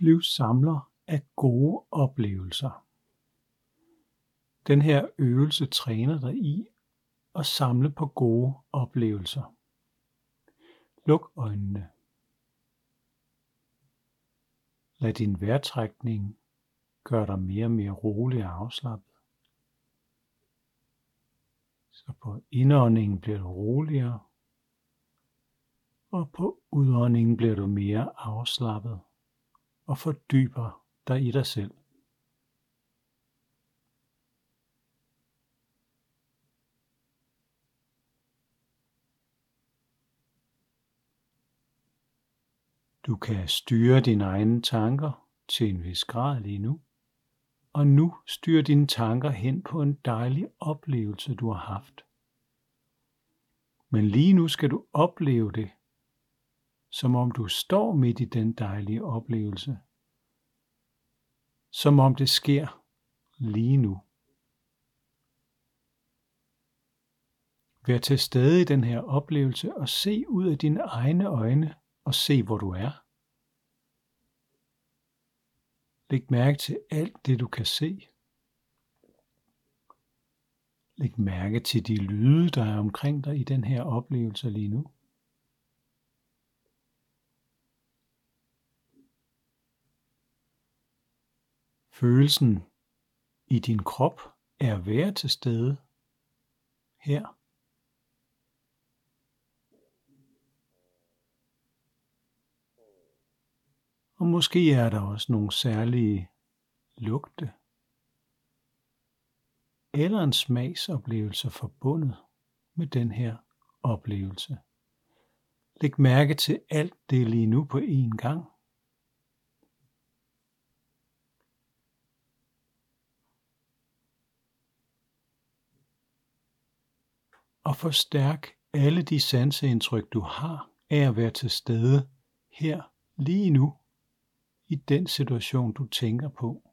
Bliv samler af gode oplevelser. Den her øvelse træner dig i at samle på gode oplevelser. Luk øjnene. Lad din vejrtrækning gøre dig mere og mere rolig og afslappet. Så på indåndingen bliver du roligere, og på udåndingen bliver du mere afslappet og fordyber dig i dig selv. Du kan styre dine egne tanker til en vis grad lige nu, og nu styr dine tanker hen på en dejlig oplevelse, du har haft. Men lige nu skal du opleve det, som om du står midt i den dejlige oplevelse. Som om det sker lige nu. Vær til stede i den her oplevelse og se ud af dine egne øjne og se, hvor du er. Læg mærke til alt det, du kan se. Læg mærke til de lyde, der er omkring dig i den her oplevelse lige nu. Følelsen i din krop er at være til stede her. Og måske er der også nogle særlige lugte eller en smagsoplevelse forbundet med den her oplevelse. Læg mærke til alt det lige nu på én gang. Og forstærk alle de sanseindtryk, du har af at være til stede her lige nu i den situation, du tænker på.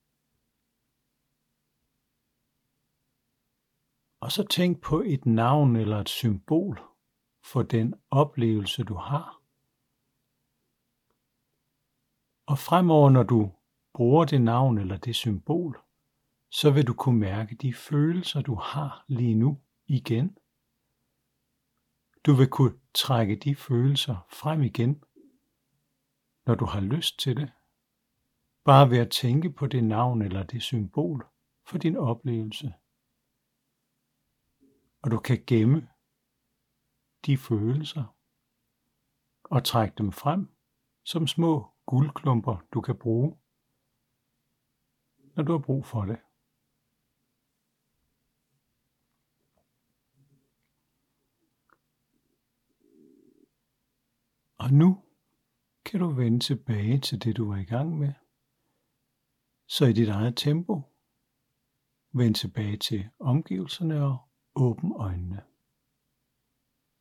Og så tænk på et navn eller et symbol for den oplevelse, du har. Og fremover, når du bruger det navn eller det symbol, så vil du kunne mærke de følelser, du har lige nu igen. Du vil kunne trække de følelser frem igen, når du har lyst til det. Bare ved at tænke på det navn eller det symbol for din oplevelse. Og du kan gemme de følelser og trække dem frem som små guldklumper, du kan bruge, når du har brug for det. Og nu kan du vende tilbage til det, du var i gang med. Så i dit eget tempo, vend tilbage til omgivelserne og åbn øjnene.